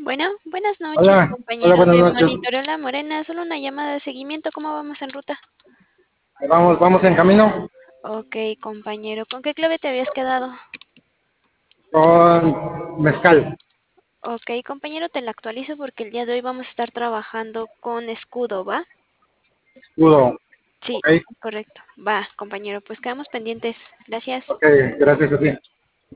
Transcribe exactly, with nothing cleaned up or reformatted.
Bueno, buenas noches, Hola, hola, compañero buenas de noches. Monitoreo La Morena. Solo una llamada de seguimiento. ¿Cómo vamos en ruta? Ahí vamos, vamos en camino Ok, compañero. ¿Con qué clave te habías quedado? con mezcal, Ok, compañero, te la actualizo porque el día de hoy vamos a estar trabajando con escudo, ¿va? escudo. Sí, Ok, correcto. Va, compañero, pues quedamos pendientes. Gracias. ok, gracias a ti.